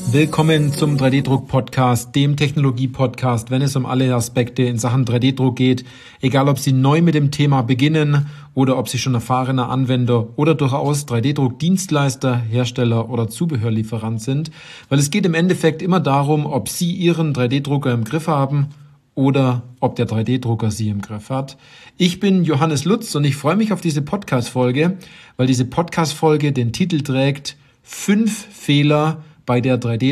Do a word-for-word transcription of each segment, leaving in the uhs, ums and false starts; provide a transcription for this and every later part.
Willkommen zum drei D-Druck-Podcast, dem Technologie-Podcast, wenn es um alle Aspekte in Sachen drei D-Druck geht. Egal, ob Sie neu mit dem Thema beginnen oder ob Sie schon erfahrener Anwender oder durchaus drei D-Druck-Dienstleister, Hersteller oder Zubehörlieferant sind. Weil es geht im Endeffekt immer darum, ob Sie Ihren drei D-Drucker im Griff haben oder ob der drei D-Drucker Sie im Griff hat. Ich bin Johannes Lutz und ich freue mich auf diese Podcast-Folge, weil diese Podcast-Folge den Titel trägt Fünf Fehler bei der drei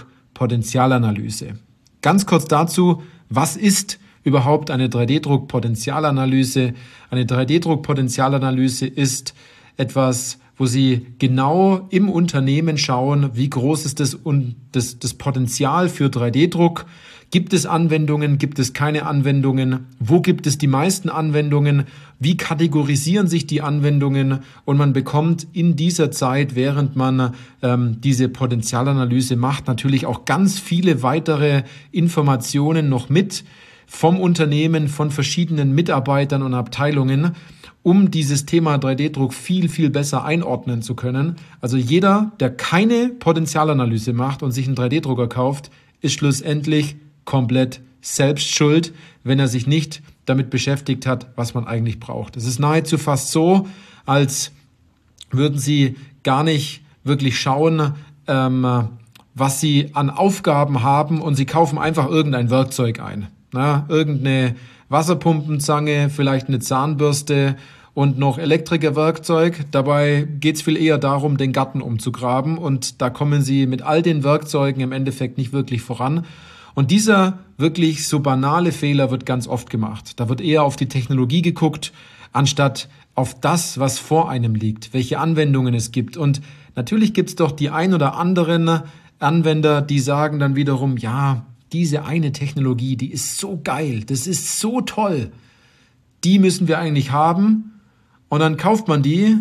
D-Druck-Potenzialanalyse. Ganz kurz dazu, was ist überhaupt eine drei D-Druck-Potenzialanalyse? Eine drei D-Druck-Potenzialanalyse ist etwas, wo Sie genau im Unternehmen schauen, wie groß ist das, das, das Potenzial für drei D-Druck. Gibt es Anwendungen, gibt es keine Anwendungen? Wo gibt es die meisten Anwendungen? Wie kategorisieren sich die Anwendungen? Und man bekommt in dieser Zeit, während man ähm, diese Potenzialanalyse macht, natürlich auch ganz viele weitere Informationen noch mit vom Unternehmen, von verschiedenen Mitarbeitern und Abteilungen, um dieses Thema drei D-Druck viel, viel besser einordnen zu können. Also jeder, der keine Potenzialanalyse macht und sich einen drei D-Drucker kauft, ist schlussendlich komplett selbst schuld, wenn er sich nicht damit beschäftigt hat, was man eigentlich braucht. Es ist nahezu fast so, als würden Sie gar nicht wirklich schauen, ähm, was Sie an Aufgaben haben und Sie kaufen einfach irgendein Werkzeug ein. Na, irgendeine Wasserpumpenzange, vielleicht eine Zahnbürste und noch Elektrikerwerkzeug. Dabei geht es viel eher darum, den Garten umzugraben und da kommen Sie mit all den Werkzeugen im Endeffekt nicht wirklich voran. Und dieser wirklich so banale Fehler wird ganz oft gemacht. Da wird eher auf die Technologie geguckt, anstatt auf das, was vor einem liegt, welche Anwendungen es gibt. Und natürlich gibt es doch die ein oder anderen Anwender, die sagen dann wiederum, ja, diese eine Technologie, die ist so geil, das ist so toll, die müssen wir eigentlich haben. Und dann kauft man die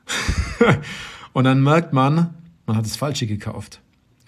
und dann merkt man, man hat das Falsche gekauft.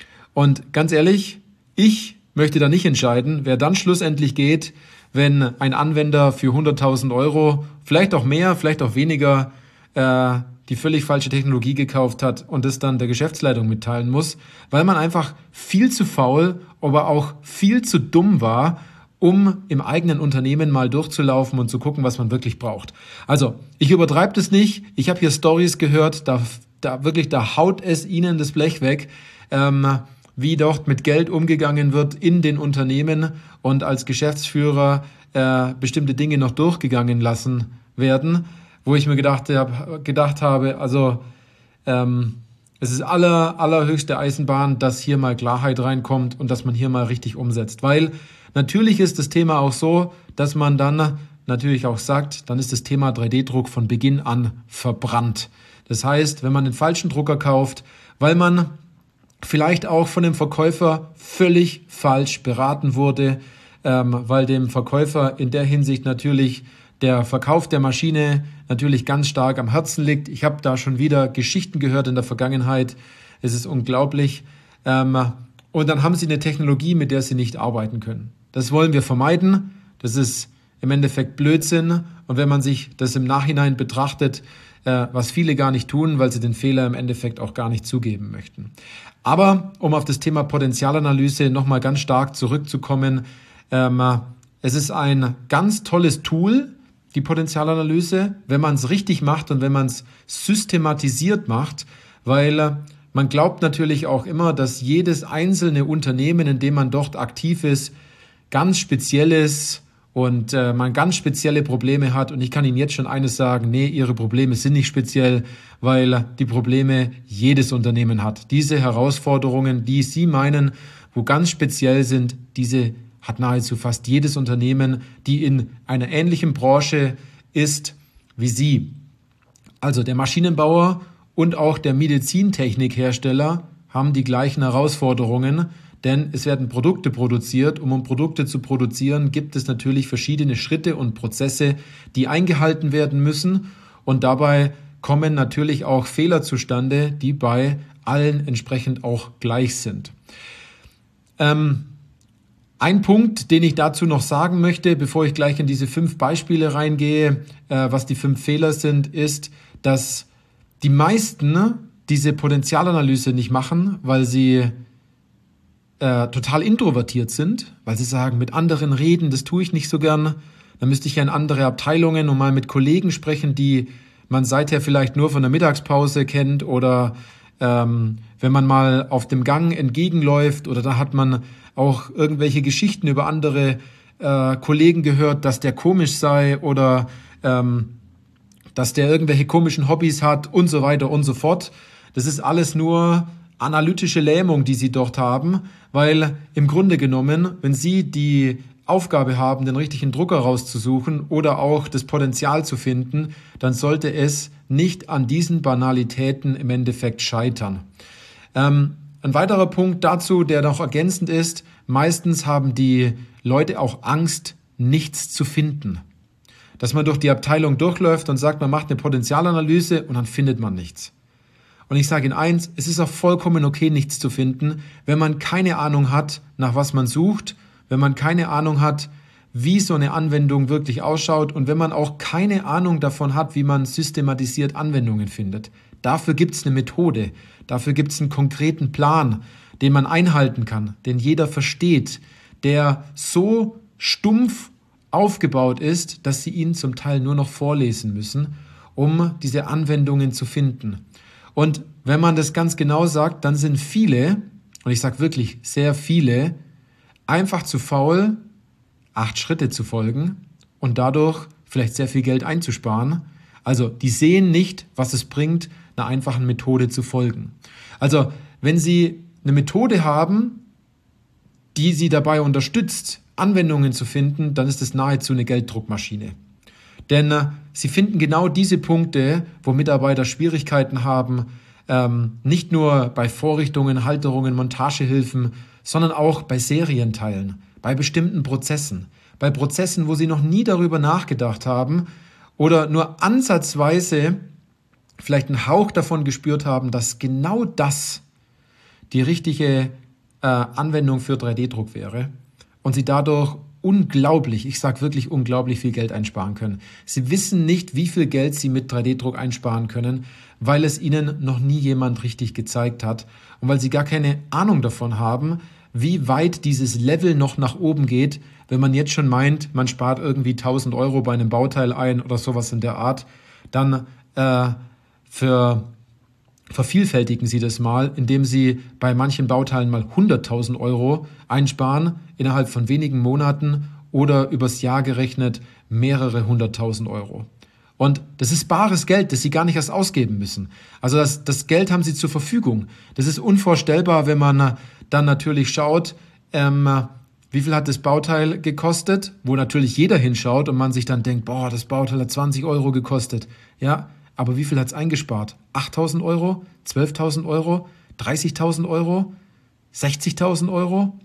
Und ganz ehrlich, ich möchte da nicht entscheiden, wer dann schlussendlich geht, wenn ein Anwender für hunderttausend Euro, vielleicht auch mehr, vielleicht auch weniger, äh, die völlig falsche Technologie gekauft hat und das dann der Geschäftsleitung mitteilen muss, weil man einfach viel zu faul, aber auch viel zu dumm war, um im eigenen Unternehmen mal durchzulaufen und zu gucken, was man wirklich braucht. Also, ich übertreibe das nicht. Ich habe hier Stories gehört, da, da wirklich, da haut es Ihnen das Blech weg, ähm, wie dort mit Geld umgegangen wird in den Unternehmen und als Geschäftsführer äh, bestimmte Dinge noch durchgegangen lassen werden, wo ich mir gedacht, hab, gedacht habe, also ähm, es ist aller, allerhöchste Eisenbahn, dass hier mal Klarheit reinkommt und dass man hier mal richtig umsetzt. Weil natürlich ist das Thema auch so, dass man dann natürlich auch sagt, dann ist das Thema drei D-Druck von Beginn an verbrannt. Das heißt, wenn man den falschen Drucker kauft, weil man vielleicht auch von dem Verkäufer völlig falsch beraten wurde, ähm, weil dem Verkäufer in der Hinsicht natürlich der Verkauf der Maschine natürlich ganz stark am Herzen liegt. Ich habe da schon wieder Geschichten gehört in der Vergangenheit. Es ist unglaublich. Ähm, und dann haben Sie eine Technologie, mit der Sie nicht arbeiten können. Das wollen wir vermeiden. Das ist im Endeffekt Blödsinn. Und wenn man sich das im Nachhinein betrachtet, äh, was viele gar nicht tun, weil sie den Fehler im Endeffekt auch gar nicht zugeben möchten. Aber um auf das Thema Potenzialanalyse nochmal ganz stark zurückzukommen, ähm, es ist ein ganz tolles Tool, die Potenzialanalyse, wenn man es richtig macht und wenn man es systematisiert macht, weil äh, man glaubt natürlich auch immer, dass jedes einzelne Unternehmen, in dem man dort aktiv ist, ganz spezielles und äh, man ganz spezielle Probleme hat. Und ich kann Ihnen jetzt schon eines sagen, nee, Ihre Probleme sind nicht speziell, weil die Probleme jedes Unternehmen hat. Diese Herausforderungen, die Sie meinen, wo ganz speziell sind, diese hat nahezu fast jedes Unternehmen, die in einer ähnlichen Branche ist wie Sie. Also der Maschinenbauer und auch der Medizintechnikhersteller haben die gleichen Herausforderungen, denn es werden Produkte produziert. Um, um Produkte zu produzieren, gibt es natürlich verschiedene Schritte und Prozesse, die eingehalten werden müssen. Und dabei kommen natürlich auch Fehler zustande, die bei allen entsprechend auch gleich sind. Ähm, ein Punkt, den ich dazu noch sagen möchte, bevor ich gleich in diese fünf Beispiele reingehe, äh, was die fünf Fehler sind, ist, dass die meisten diese Potenzialanalyse nicht machen, weil sie äh, total introvertiert sind, weil sie sagen, mit anderen reden, das tue ich nicht so gern. Dann müsste ich ja in andere Abteilungen und mal mit Kollegen sprechen, die man seither vielleicht nur von der Mittagspause kennt oder ähm, wenn man mal auf dem Gang entgegenläuft oder da hat man auch irgendwelche Geschichten über andere äh, Kollegen gehört, dass der komisch sei oder ähm, dass der irgendwelche komischen Hobbys hat und so weiter und so fort. Das ist alles nur analytische Lähmung, die sie dort haben, weil im Grunde genommen, wenn sie die Aufgabe haben, den richtigen Drucker rauszusuchen oder auch das Potenzial zu finden, dann sollte es nicht an diesen Banalitäten im Endeffekt scheitern. Ähm, ein weiterer Punkt dazu, der noch ergänzend ist, meistens haben die Leute auch Angst, nichts zu finden. Dass man durch die Abteilung durchläuft und sagt, man macht eine Potenzialanalyse und dann findet man nichts. Und ich sage Ihnen eins, es ist auch vollkommen okay, nichts zu finden, wenn man keine Ahnung hat, nach was man sucht, wenn man keine Ahnung hat, wie so eine Anwendung wirklich ausschaut und wenn man auch keine Ahnung davon hat, wie man systematisiert Anwendungen findet. Dafür gibt es eine Methode, dafür gibt es einen konkreten Plan, den man einhalten kann, den jeder versteht, der so stumpf aufgebaut ist, dass Sie ihn zum Teil nur noch vorlesen müssen, um diese Anwendungen zu finden. Und wenn man das ganz genau sagt, dann sind viele, und ich sage wirklich sehr viele, einfach zu faul, acht Schritte zu folgen und dadurch vielleicht sehr viel Geld einzusparen. Also die sehen nicht, was es bringt, einer einfachen Methode zu folgen. Also wenn Sie eine Methode haben, die Sie dabei unterstützt, Anwendungen zu finden, dann ist es nahezu eine Gelddruckmaschine. Denn äh, Sie finden genau diese Punkte, wo Mitarbeiter Schwierigkeiten haben, ähm, nicht nur bei Vorrichtungen, Halterungen, Montagehilfen, sondern auch bei Serienteilen, bei bestimmten Prozessen, bei Prozessen, wo sie noch nie darüber nachgedacht haben oder nur ansatzweise vielleicht einen Hauch davon gespürt haben, dass genau das die richtige äh, Anwendung für drei D Druck wäre und sie dadurch unglaublich, ich sage wirklich unglaublich viel Geld einsparen können. Sie wissen nicht, wie viel Geld sie mit drei D Druck einsparen können, weil es ihnen noch nie jemand richtig gezeigt hat und weil sie gar keine Ahnung davon haben, wie weit dieses Level noch nach oben geht, wenn man jetzt schon meint, man spart irgendwie tausend Euro bei einem Bauteil ein oder sowas in der Art, dann äh, für, vervielfältigen Sie das mal, indem Sie bei manchen Bauteilen mal hunderttausend Euro einsparen, innerhalb von wenigen Monaten oder übers Jahr gerechnet mehrere hunderttausend Euro. Und das ist bares Geld, das Sie gar nicht erst ausgeben müssen. Also das, das Geld haben Sie zur Verfügung. Das ist unvorstellbar, wenn man dann natürlich schaut, ähm, wie viel hat das Bauteil gekostet, wo natürlich jeder hinschaut und man sich dann denkt, boah, das Bauteil hat zwanzig Euro gekostet. Ja, aber wie viel hat es eingespart? achttausend Euro? zwölftausend Euro? dreißigtausend Euro? sechzigtausend Euro?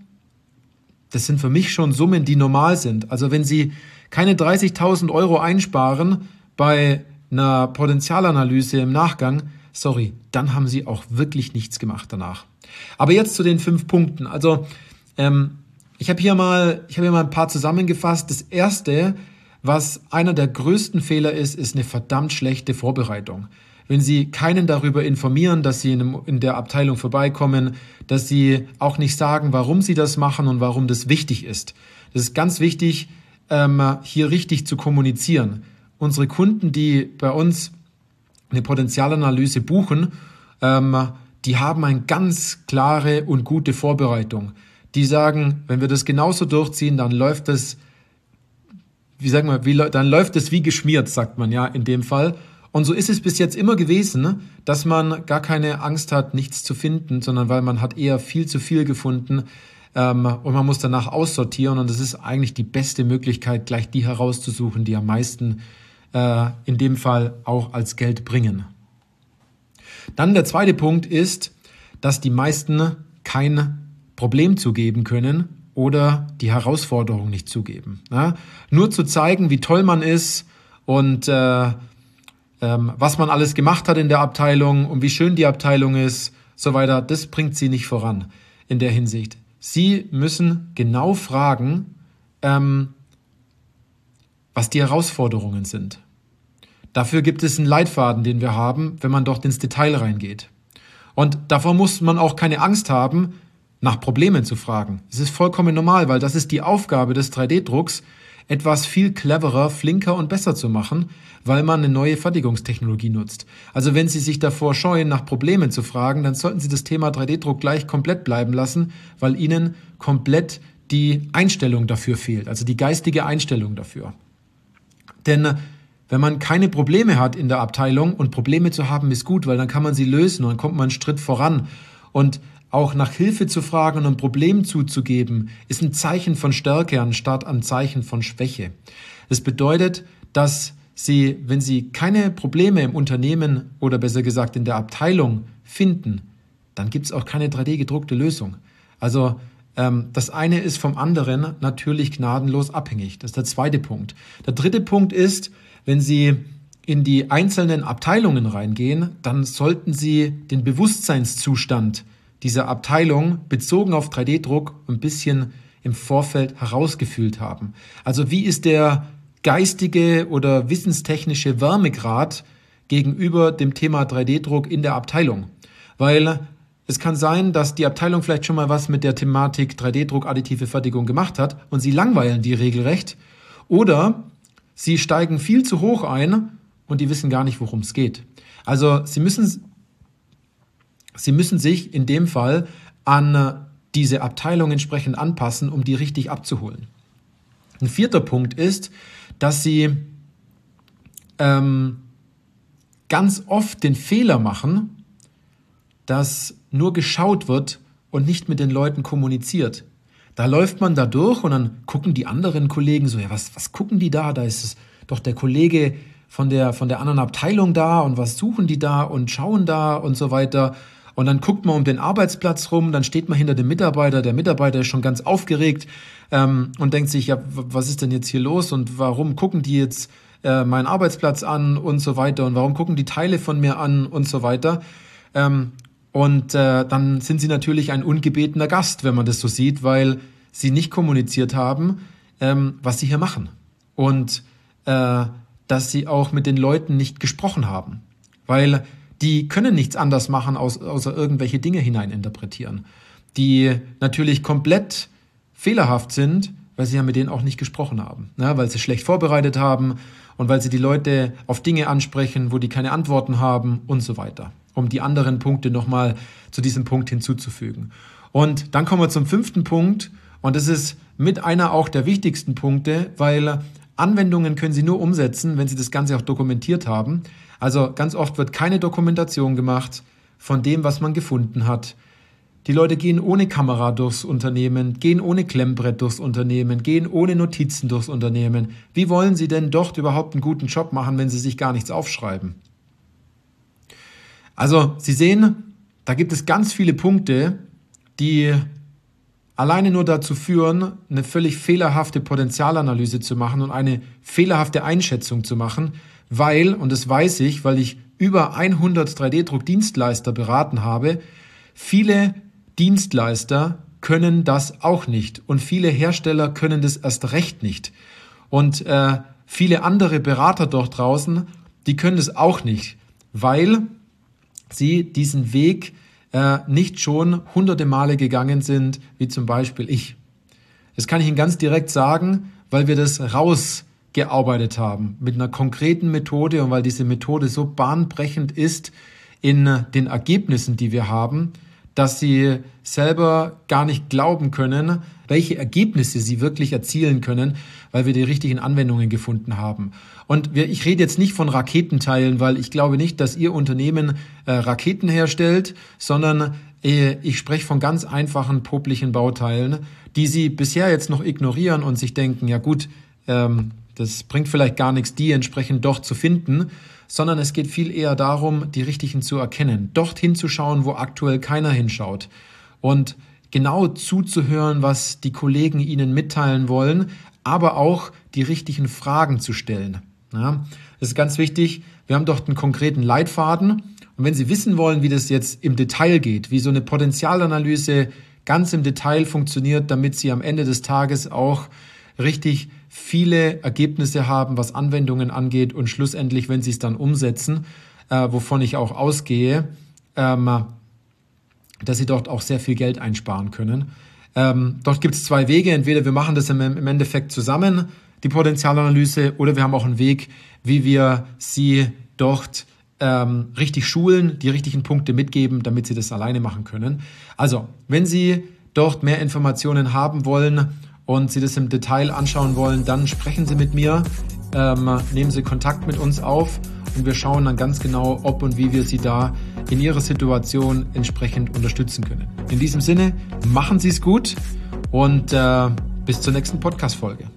Das sind für mich schon Summen, die normal sind. Also wenn Sie keine dreißigtausend Euro einsparen bei einer Potenzialanalyse im Nachgang, sorry, dann haben Sie auch wirklich nichts gemacht danach. Aber jetzt zu den fünf Punkten. Also ähm, ich habe hier mal, ich habe hier mal ein paar zusammengefasst. Das erste, was einer der größten Fehler ist, ist eine verdammt schlechte Vorbereitung. Wenn Sie keinen darüber informieren, dass Sie in, einem, in der Abteilung vorbeikommen, dass Sie auch nicht sagen, warum Sie das machen und warum das wichtig ist. Das ist ganz wichtig, ähm, hier richtig zu kommunizieren. Unsere Kunden, die bei uns eine Potenzialanalyse buchen, ähm, die haben eine ganz klare und gute Vorbereitung. Die sagen, wenn wir das genauso durchziehen, dann läuft es, wie sagen wir, wie, dann läuft es wie geschmiert, sagt man ja in dem Fall. Und so ist es bis jetzt immer gewesen, dass man gar keine Angst hat, nichts zu finden, sondern weil man hat eher viel zu viel gefunden ähm, und man muss danach aussortieren. Und das ist eigentlich die beste Möglichkeit, gleich die herauszusuchen, die am meisten äh, in dem Fall auch als Geld bringen. Dann der zweite Punkt ist, dass die meisten kein Problem zugeben können oder die Herausforderung nicht zugeben. Ja? Nur zu zeigen, wie toll man ist und äh, ähm, was man alles gemacht hat in der Abteilung und wie schön die Abteilung ist, so weiter, das bringt sie nicht voran in der Hinsicht. Sie müssen genau fragen, ähm, was die Herausforderungen sind. Dafür gibt es einen Leitfaden, den wir haben, wenn man dort ins Detail reingeht. Und davor muss man auch keine Angst haben, nach Problemen zu fragen. Das ist vollkommen normal, weil das ist die Aufgabe des drei D Drucks, etwas viel cleverer, flinker und besser zu machen, weil man eine neue Fertigungstechnologie nutzt. Also wenn Sie sich davor scheuen, nach Problemen zu fragen, dann sollten Sie das Thema drei D Druck gleich komplett bleiben lassen, weil Ihnen komplett die Einstellung dafür fehlt, also die geistige Einstellung dafür. Denn wenn man keine Probleme hat in der Abteilung, und Probleme zu haben ist gut, weil dann kann man sie lösen und dann kommt man einen Schritt voran. Und auch nach Hilfe zu fragen und ein Problem zuzugeben, ist ein Zeichen von Stärke anstatt ein Zeichen von Schwäche. Das bedeutet, dass Sie, wenn Sie keine Probleme im Unternehmen oder besser gesagt in der Abteilung finden, dann gibt es auch keine drei D gedruckte Lösung. Also ähm, das eine ist vom anderen natürlich gnadenlos abhängig. Das ist der zweite Punkt. Der dritte Punkt ist, wenn Sie in die einzelnen Abteilungen reingehen, dann sollten Sie den Bewusstseinszustand dieser Abteilung bezogen auf drei D Druck ein bisschen im Vorfeld herausgefühlt haben. Also wie ist der geistige oder wissenstechnische Wärmegrad gegenüber dem Thema drei D Druck in der Abteilung? Weil es kann sein, dass die Abteilung vielleicht schon mal was mit der Thematik drei D Druck additive Fertigung gemacht hat und sie langweilen die regelrecht, oder sie steigen viel zu hoch ein und die wissen gar nicht, worum es geht. Also sie müssen, sie müssen sich in dem Fall an diese Abteilung entsprechend anpassen, um die richtig abzuholen. Ein vierter Punkt ist, dass sie ähm, ganz oft den Fehler machen, dass nur geschaut wird und nicht mit den Leuten kommuniziert. Da läuft man da durch und dann gucken die anderen Kollegen so, ja, was, was gucken die da? Da ist es doch der Kollege von der, von der anderen Abteilung da und was suchen die da und schauen da und so weiter. Und dann guckt man um den Arbeitsplatz rum, dann steht man hinter dem Mitarbeiter, der Mitarbeiter ist schon ganz aufgeregt ähm, und denkt sich, ja, was ist denn jetzt hier los und warum gucken die jetzt äh, meinen Arbeitsplatz an und so weiter und warum gucken die Teile von mir an und so weiter. Ähm, Und äh, dann sind sie natürlich ein ungebetener Gast, wenn man das so sieht, weil sie nicht kommuniziert haben, ähm, was sie hier machen. Und äh, dass sie auch mit den Leuten nicht gesprochen haben. Weil die können nichts anders machen, aus, außer irgendwelche Dinge hineininterpretieren, die natürlich komplett fehlerhaft sind, weil sie ja mit denen auch nicht gesprochen haben. Ja, weil sie schlecht vorbereitet haben und weil sie die Leute auf Dinge ansprechen, wo die keine Antworten haben und so weiter, um die anderen Punkte nochmal zu diesem Punkt hinzuzufügen. Und dann kommen wir zum fünften Punkt, und das ist mit einer auch der wichtigsten Punkte, weil Anwendungen können Sie nur umsetzen, wenn Sie das Ganze auch dokumentiert haben. Also ganz oft wird keine Dokumentation gemacht von dem, was man gefunden hat. Die Leute gehen ohne Kamera durchs Unternehmen, gehen ohne Klemmbrett durchs Unternehmen, gehen ohne Notizen durchs Unternehmen. Wie wollen Sie denn dort überhaupt einen guten Job machen, wenn Sie sich gar nichts aufschreiben? Also Sie sehen, da gibt es ganz viele Punkte, die alleine nur dazu führen, eine völlig fehlerhafte Potenzialanalyse zu machen und eine fehlerhafte Einschätzung zu machen, weil, und das weiß ich, weil ich über hundert drei D Druck Dienstleister beraten habe, viele Dienstleister können das auch nicht und viele Hersteller können das erst recht nicht. Und äh, viele andere Berater dort draußen, die können das auch nicht, weil sie diesen Weg äh, nicht schon hunderte Male gegangen sind, wie zum Beispiel ich. Das kann ich Ihnen ganz direkt sagen, weil wir das rausgearbeitet haben mit einer konkreten Methode und weil diese Methode so bahnbrechend ist in den Ergebnissen, die wir haben, dass Sie selber gar nicht glauben können, welche Ergebnisse Sie wirklich erzielen können, weil wir die richtigen Anwendungen gefunden haben. Und wir, ich rede jetzt nicht von Raketenteilen, weil ich glaube nicht, dass Ihr Unternehmen äh, Raketen herstellt, sondern äh, ich spreche von ganz einfachen, poplichen Bauteilen, die Sie bisher jetzt noch ignorieren und sich denken, ja gut, ähm, das bringt vielleicht gar nichts, die entsprechend doch zu finden, sondern es geht viel eher darum, die richtigen zu erkennen, dort hinzuschauen, wo aktuell keiner hinschaut und genau zuzuhören, was die Kollegen Ihnen mitteilen wollen, aber auch die richtigen Fragen zu stellen. Ja, das ist ganz wichtig. Wir haben dort einen konkreten Leitfaden und wenn Sie wissen wollen, wie das jetzt im Detail geht, wie so eine Potenzialanalyse ganz im Detail funktioniert, damit Sie am Ende des Tages auch richtig viele Ergebnisse haben, was Anwendungen angeht und schlussendlich, wenn Sie es dann umsetzen, äh, wovon ich auch ausgehe, ähm, dass Sie dort auch sehr viel Geld einsparen können. Ähm, dort gibt es zwei Wege. Entweder wir machen das im, im Endeffekt zusammen, die Potenzialanalyse, oder wir haben auch einen Weg, wie wir Sie dort ähm, richtig schulen, die richtigen Punkte mitgeben, damit Sie das alleine machen können. Also, wenn Sie dort mehr Informationen haben wollen und Sie das im Detail anschauen wollen, dann sprechen Sie mit mir, ähm, nehmen Sie Kontakt mit uns auf und wir schauen dann ganz genau, ob und wie wir Sie da in Ihrer Situation entsprechend unterstützen können. In diesem Sinne, machen Sie es gut und äh, bis zur nächsten Podcast-Folge.